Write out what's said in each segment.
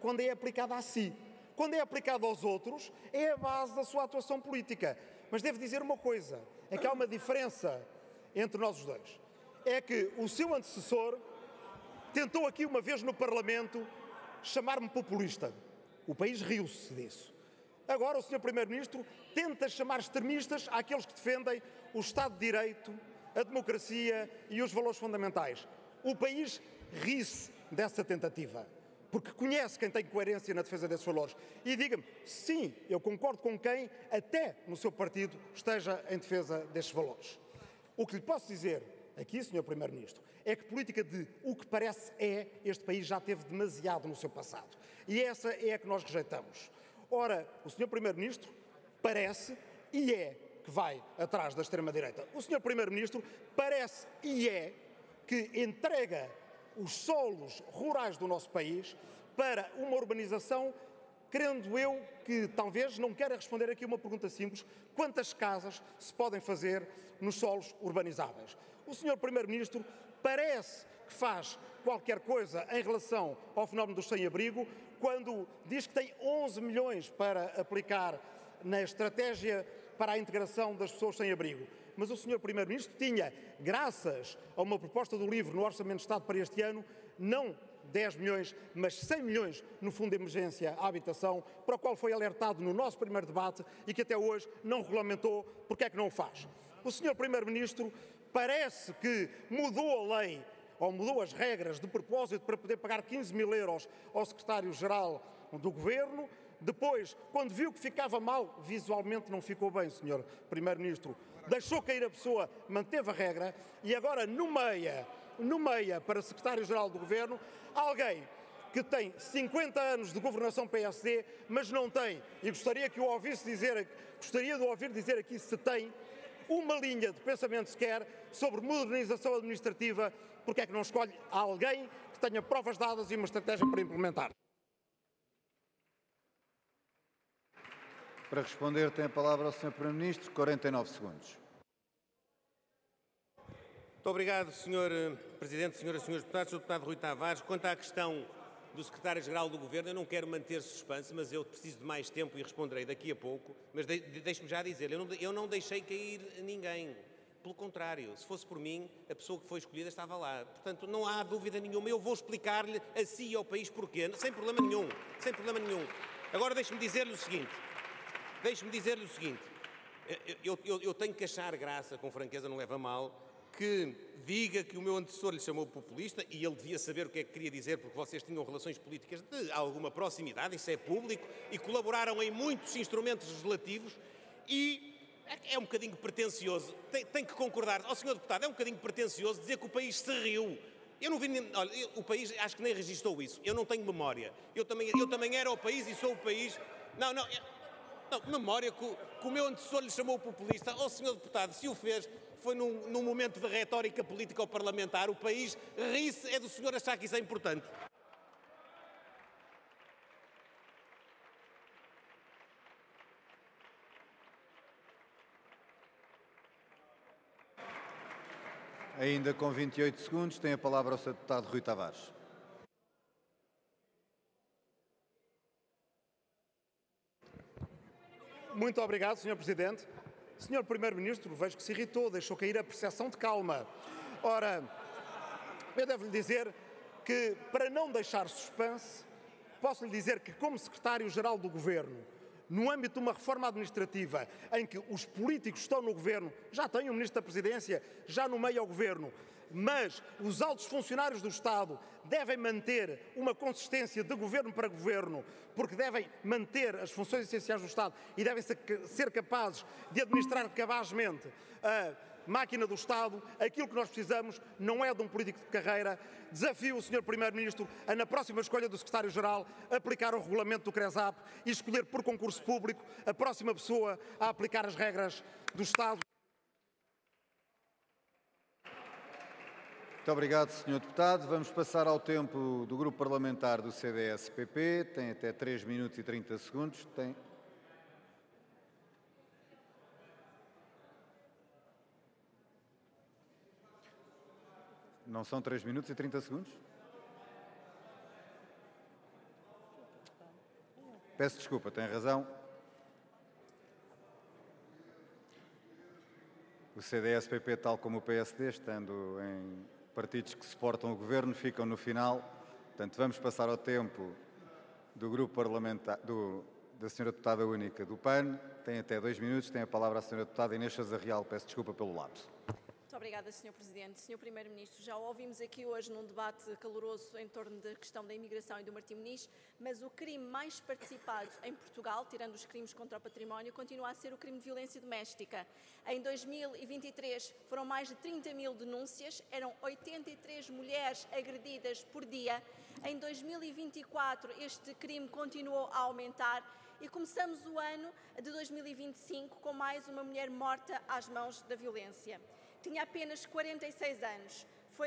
quando é aplicada a si. Quando é aplicada aos outros, é a base da sua atuação política. Mas devo dizer uma coisa, é que há uma diferença entre nós os dois. É que o seu antecessor tentou aqui uma vez no Parlamento chamar-me populista. O país riu-se disso. Agora o Sr. Primeiro-Ministro tenta chamar extremistas àqueles que defendem o Estado de Direito, a democracia e os valores fundamentais. O país ri-se dessa tentativa, porque conhece quem tem coerência na defesa desses valores. E diga-me, sim, eu concordo com quem, até no seu partido, esteja em defesa destes valores. O que lhe posso dizer aqui, Sr. Primeiro-Ministro, é que política de o que parece este país já teve demasiado no seu passado. E essa é a que nós rejeitamos. Ora, o Sr. Primeiro-Ministro parece e é que vai atrás da extrema-direita. O Sr. Primeiro-Ministro parece e é que entrega os solos rurais do nosso país para uma urbanização, querendo eu que talvez não queira responder aqui uma pergunta simples: quantas casas se podem fazer nos solos urbanizáveis? O Sr. Primeiro-Ministro parece que faz qualquer coisa em relação ao fenómeno do sem-abrigo, quando diz que tem 11 milhões para aplicar na estratégia para a integração das pessoas sem abrigo. Mas o Sr. Primeiro-Ministro tinha, graças a uma proposta do LIVRE no Orçamento de Estado para este ano, não 10 milhões, mas 100 milhões no Fundo de Emergência à Habitação, para o qual foi alertado no nosso primeiro debate e que até hoje não regulamentou. Porque é que não o faz? O Sr. Primeiro-Ministro parece que mudou a lei, ou mudou as regras de propósito para poder pagar 15 mil euros ao Secretário-Geral do Governo. Depois, quando viu que ficava mal, visualmente não ficou bem, Sr. Primeiro-Ministro, deixou cair a pessoa, manteve a regra e agora nomeia para Secretário-Geral do Governo alguém que tem 50 anos de governação PSD, mas não tem, e gostaria de ouvir dizer aqui se tem uma linha de pensamento sequer sobre modernização administrativa. Porque é que não escolhe alguém que tenha provas dadas e uma estratégia para implementar? Para responder, tem a palavra o Sr. Primeiro-Ministro, 49 segundos. Muito obrigado, Sr. Presidente, Senhoras e Senhores Deputados. Sr. Deputado Rui Tavares, quanto à questão do Secretário-Geral do Governo, eu não quero manter suspense, mas eu preciso de mais tempo e responderei daqui a pouco. Mas deixe-me já dizer, eu não deixei cair ninguém. Pelo contrário, se fosse por mim, a pessoa que foi escolhida estava lá. Portanto, não há dúvida nenhuma. Eu vou explicar-lhe a si e ao país porquê, sem problema nenhum. Sem problema nenhum. Agora deixe-me dizer-lhe o seguinte. Eu tenho que achar graça, com franqueza, não leva a mal, que diga que o meu antecessor lhe chamou populista, e ele devia saber o que é que queria dizer, porque vocês tinham relações políticas de alguma proximidade, isso é público, e colaboraram em muitos instrumentos legislativos, e é um bocadinho pretencioso, tem que concordar, Sr. Deputado, é um bocadinho pretencioso dizer que o país se riu. Eu não vi, olha, o país acho que nem registou isso, eu não tenho memória, eu também era o país e sou o país, memória que o meu antecessor lhe chamou populista. Sr. Deputado, se o fez, foi num momento de retórica política ou parlamentar. O país ri-se é do senhor achar que isso é importante. Ainda com 28 segundos, tem a palavra o Sr. Deputado Rui Tavares. Muito obrigado, Sr. Presidente. Sr. Primeiro-Ministro, vejo que se irritou, deixou cair a percepção de calma. Ora, eu devo-lhe dizer que, para não deixar suspense, posso-lhe dizer que, como Secretário-Geral do Governo, no âmbito de uma reforma administrativa em que os políticos estão no Governo, já tem o Ministro da Presidência, já nomeia o Governo, mas os altos funcionários do Estado devem manter uma consistência de governo para governo, porque devem manter as funções essenciais do Estado e devem ser capazes de administrar cabazmente a máquina do Estado. Aquilo que nós precisamos não é de um político de carreira. Desafio o Sr. Primeiro-Ministro a, na próxima escolha do Secretário-Geral, aplicar o regulamento do CRESAP e escolher por concurso público a próxima pessoa a aplicar as regras do Estado. Muito obrigado, Sr. Deputado. Vamos passar ao tempo do Grupo Parlamentar do CDS-PP. Tem até 3 minutos e 30 segundos. Não são 3 minutos e 30 segundos? Peço desculpa, tem razão. O CDS-PP, tal como o PSD, estando em partidos que suportam o governo, ficam no final. Portanto, vamos passar ao tempo do grupo parlamentar, da Sra. Deputada Única do PAN. Tem até 2 minutos. Tem a palavra a Sra. Deputada Inês Sousa Real. Peço desculpa pelo lapso. Muito obrigada, Sr. Presidente. Sr. Primeiro-Ministro, já o ouvimos aqui hoje num debate caloroso em torno da questão da imigração e do Martim Moniz, mas o crime mais participado em Portugal, tirando os crimes contra o património, continua a ser o crime de violência doméstica. Em 2023 foram mais de 30 mil denúncias, eram 83 mulheres agredidas por dia. Em 2024 este crime continuou a aumentar e começamos o ano de 2025 com mais uma mulher morta às mãos da violência. Tinha apenas 46 anos.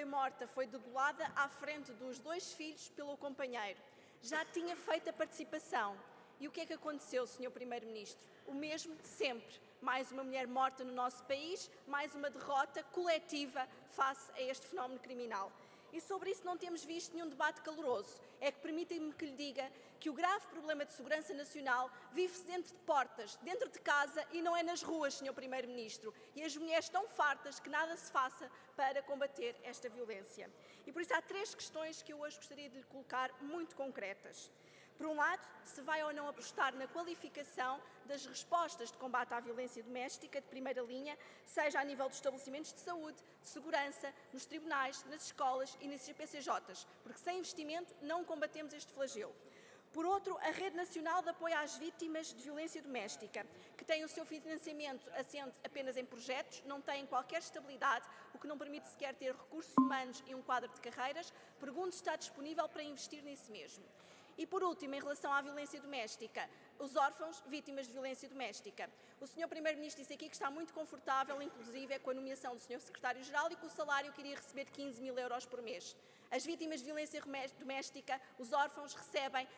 Foi degolada à frente dos 2 filhos pelo companheiro. Já tinha feito a participação. E o que é que aconteceu, Sr. Primeiro-Ministro? O mesmo de sempre. Mais uma mulher morta no nosso país, mais uma derrota coletiva face a este fenómeno criminal. E sobre isso não temos visto nenhum debate caloroso. É que permitem-me que lhe diga que o grave problema de segurança nacional vive-se dentro de portas, dentro de casa e não é nas ruas, Sr. Primeiro-Ministro. E as mulheres estão fartas que nada se faça para combater esta violência. E por isso há 3 questões que eu hoje gostaria de lhe colocar muito concretas. Por um lado, se vai ou não apostar na qualificação das respostas de combate à violência doméstica de primeira linha, seja a nível dos estabelecimentos de saúde, de segurança, nos tribunais, nas escolas e nas IPCJs, porque sem investimento não combatemos este flagelo. Por outro, a Rede Nacional de Apoio às Vítimas de Violência Doméstica, que tem o seu financiamento assente apenas em projetos, não tem qualquer estabilidade, o que não permite sequer ter recursos humanos e um quadro de carreiras, pergunto se está disponível para investir nisso mesmo. E, por último, em relação à violência doméstica, os órfãos vítimas de violência doméstica. O Sr. Primeiro-Ministro disse aqui que está muito confortável, inclusive, com a nomeação do Sr. Secretário-Geral e com o salário que iria receber de 15 mil euros por mês. As vítimas de violência doméstica, os órfãos, recebem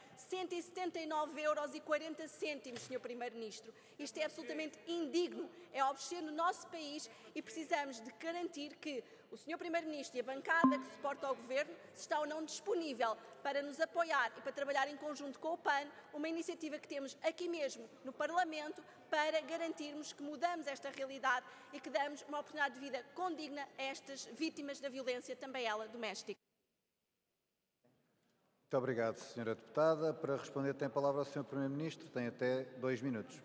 179,40 €, Sr. Primeiro-Ministro. Isto é absolutamente indigno, é obsceno no nosso país e precisamos de garantir que o Sr. Primeiro-Ministro e a bancada que suporta ao Governo se está ou não disponível para nos apoiar e para trabalhar em conjunto com o PAN, uma iniciativa que temos aqui mesmo no Parlamento para garantirmos que mudamos esta realidade e que damos uma oportunidade de vida condigna a estas vítimas da violência, também ela doméstica. Muito obrigado, Sra. Deputada. Para responder tem a palavra o Sr. Primeiro-Ministro. Tem até 2 minutos.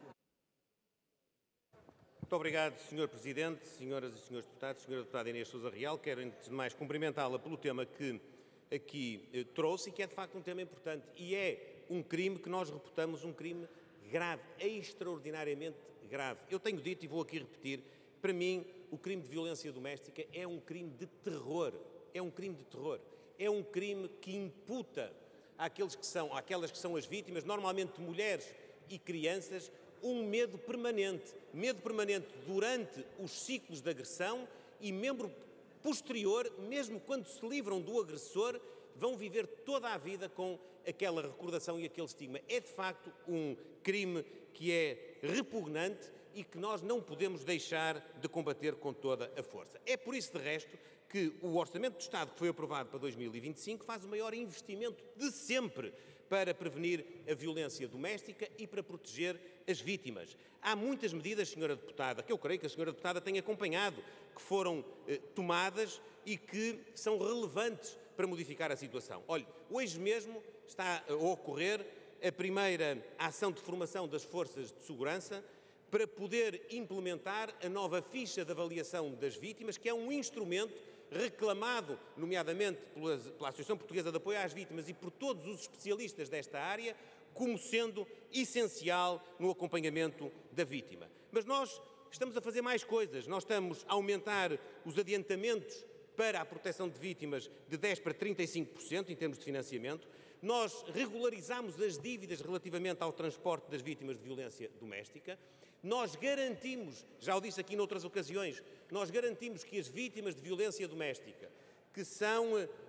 Muito obrigado, Sr. Presidente, senhoras e senhores deputados, Sra. Deputada Inês Sousa Real. Quero, antes de mais, cumprimentá-la pelo tema que aqui trouxe e que é, de facto, um tema importante. E é um crime que nós reputamos um crime grave, extraordinariamente grave. Eu tenho dito e vou aqui repetir, para mim, o crime de violência doméstica é um crime de terror. É um crime de terror. É um crime que imputa àquelas que são as vítimas, normalmente mulheres e crianças, um medo permanente durante os ciclos de agressão e membro posterior, mesmo quando se livram do agressor, vão viver toda a vida com aquela recordação e aquele estigma. É, de facto, um crime que é repugnante e que nós não podemos deixar de combater com toda a força. É por isso, de resto, que o Orçamento do Estado, que foi aprovado para 2025, faz o maior investimento de sempre para prevenir a violência doméstica e para proteger as vítimas. Há muitas medidas, Sra. Deputada, que eu creio que a Sra. Deputada tem acompanhado, que foram tomadas e que são relevantes para modificar a situação. Olhe, hoje mesmo está a ocorrer a primeira ação de formação das forças de segurança para poder implementar a nova ficha de avaliação das vítimas, que é um instrumento reclamado, nomeadamente pela Associação Portuguesa de Apoio às Vítimas e por todos os especialistas desta área, como sendo essencial no acompanhamento da vítima. Mas nós estamos a fazer mais coisas. Nós estamos a aumentar os adiantamentos para a proteção de vítimas de 10% para 35% em termos de financiamento. Nós regularizamos as dívidas relativamente ao transporte das vítimas de violência doméstica. Nós garantimos, já o disse aqui noutras ocasiões, nós garantimos que as vítimas de violência doméstica que são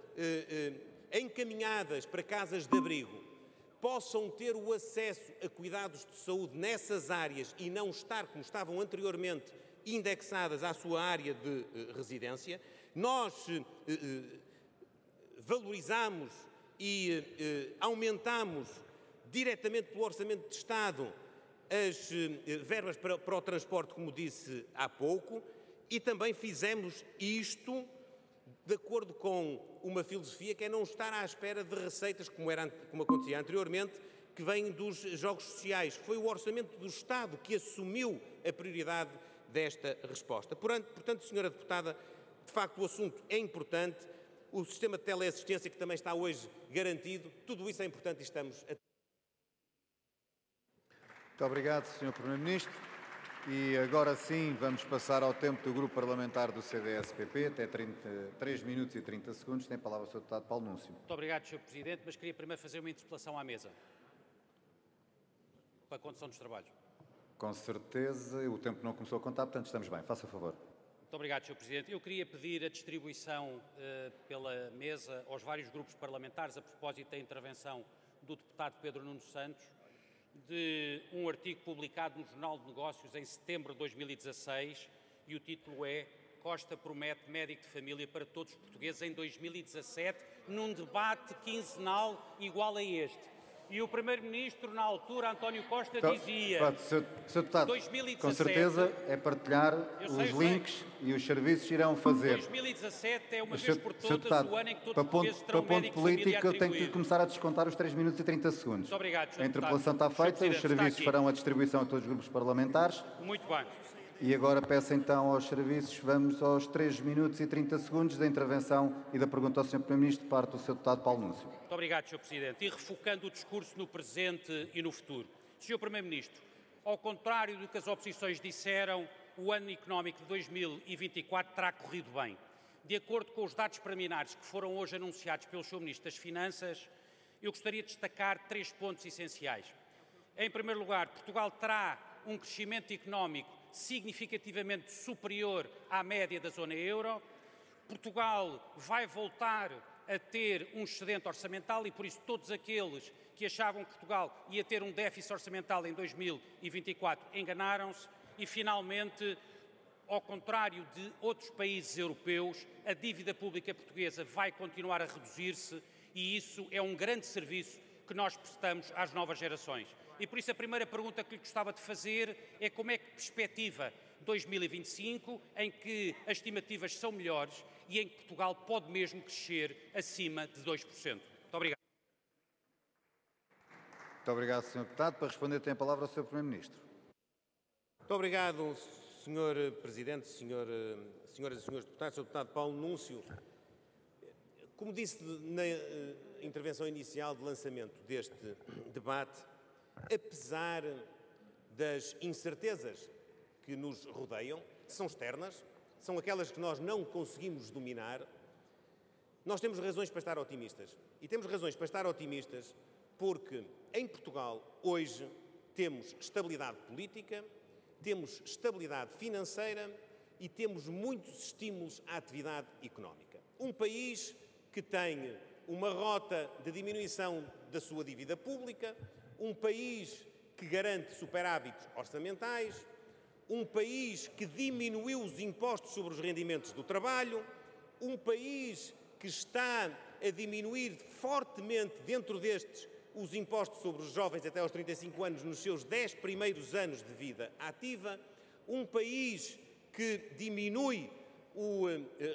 encaminhadas para casas de abrigo possam ter o acesso a cuidados de saúde nessas áreas e não estar, como estavam anteriormente, indexadas à sua área de residência. Nós valorizamos e aumentamos diretamente do Orçamento de Estado as verbas para o transporte, como disse há pouco, e também fizemos isto de acordo com uma filosofia que é não estar à espera de receitas, como acontecia anteriormente, que vêm dos jogos sociais. Foi o Orçamento do Estado que assumiu a prioridade desta resposta. Portanto, Senhora Deputada, de facto o assunto é importante, o sistema de teleassistência que também está hoje garantido, tudo isso é importante e estamos a... Muito obrigado, Sr. Primeiro-Ministro. E agora sim vamos passar ao tempo do Grupo Parlamentar do CDS-PP, até 3 minutos e 30 segundos. Tem a palavra o Sr. Deputado Paulo Núncio. Muito obrigado, Sr. Presidente, mas queria primeiro fazer uma interpelação à mesa, para a condução dos trabalhos. Com certeza, o tempo não começou a contar, portanto estamos bem. Faça favor. Muito obrigado, Sr. Presidente. Eu queria pedir a distribuição pela mesa aos vários grupos parlamentares, a propósito da intervenção do deputado Pedro Nuno Santos, de um artigo publicado no Jornal de Negócios em setembro de 2016, e o título é Costa promete médico de família para todos os portugueses em 2017, num debate quinzenal igual a este. E o Primeiro-Ministro, na altura, António Costa, dizia... Pronto, Sr. Deputado, 2017, com certeza é partilhar os links e os serviços irão fazer. 2017 é uma vez por todas deputado, o ano em que todos os portugueses para terão um ponto médico de família político, eu tenho que atribuído. começar a descontar os 3 minutos e 30 segundos. Muito obrigado, Sr. A interpelação está Deputado. feita, Sr. os Presidente, serviços está farão a distribuição a todos os grupos parlamentares. Muito bem. E agora peço então aos serviços, vamos aos 3 minutos e 30 segundos da intervenção e da pergunta ao Sr. Primeiro-Ministro, parte do Sr. Deputado Paulo Núncio. Muito obrigado, Sr. Presidente. E refocando o discurso no presente e no futuro. Sr. Primeiro-Ministro, ao contrário do que as oposições disseram, o ano económico de 2024 terá corrido bem. De acordo com os dados preliminares que foram hoje anunciados pelo Sr. Ministro das Finanças, eu gostaria de destacar 3 pontos essenciais. Em primeiro lugar, Portugal terá um crescimento económico significativamente superior à média da zona euro. Portugal vai voltar a ter um excedente orçamental e, por isso, todos aqueles que achavam que Portugal ia ter um déficit orçamental em 2024 enganaram-se. E, finalmente, ao contrário de outros países europeus, a dívida pública portuguesa vai continuar a reduzir-se e isso é um grande serviço que nós prestamos às novas gerações. E por isso a primeira pergunta que lhe gostava de fazer é como é que perspectiva 2025, em que as estimativas são melhores e em que Portugal pode mesmo crescer acima de 2%. Muito obrigado. Muito obrigado, Sr. Deputado. Para responder tem a palavra o Sr. Primeiro-Ministro. Muito obrigado, Sr. Presidente, senhoras e senhores deputados, Sr. Deputado Paulo Núncio. Como disse na intervenção inicial de lançamento deste debate, apesar das incertezas que nos rodeiam, que são externas, são aquelas que nós não conseguimos dominar, nós temos razões para estar otimistas. E temos razões para estar otimistas porque em Portugal, hoje, temos estabilidade política, temos estabilidade financeira e temos muitos estímulos à atividade económica. Um país que tem uma rota de diminuição da sua dívida pública, um país que garante superávites orçamentais, um país que diminuiu os impostos sobre os rendimentos do trabalho, um país que está a diminuir fortemente dentro destes os impostos sobre os jovens até aos 35 anos nos seus 10 primeiros anos de vida ativa, um país que diminui o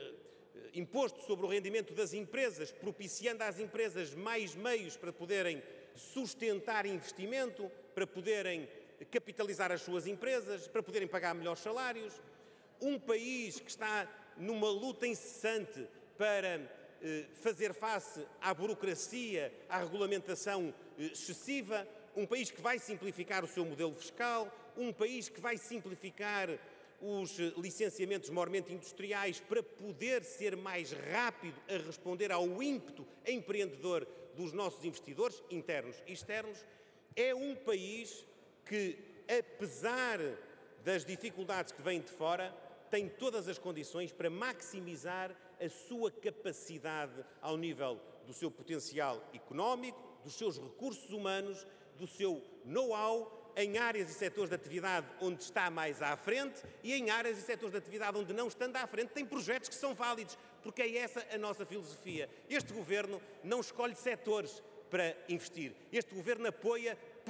imposto sobre o rendimento das empresas, propiciando às empresas mais meios para poderem sustentar investimento, para poderem capitalizar as suas empresas, para poderem pagar melhores salários. Um país que está numa luta incessante para fazer face à burocracia, à regulamentação excessiva. Um país que vai simplificar o seu modelo fiscal. Um país que vai simplificar os licenciamentos mormente industriais para poder ser mais rápido a responder ao ímpeto empreendedor dos nossos investidores, internos e externos. É um país que, apesar das dificuldades que vêm de fora, tem todas as condições para maximizar a sua capacidade ao nível do seu potencial económico, dos seus recursos humanos, do seu know-how, em áreas e setores de atividade onde está mais à frente e em áreas e setores de atividade onde não estando à frente tem projetos que são válidos, porque é essa a nossa filosofia. Este Governo não escolhe setores para investir. Este governo apoia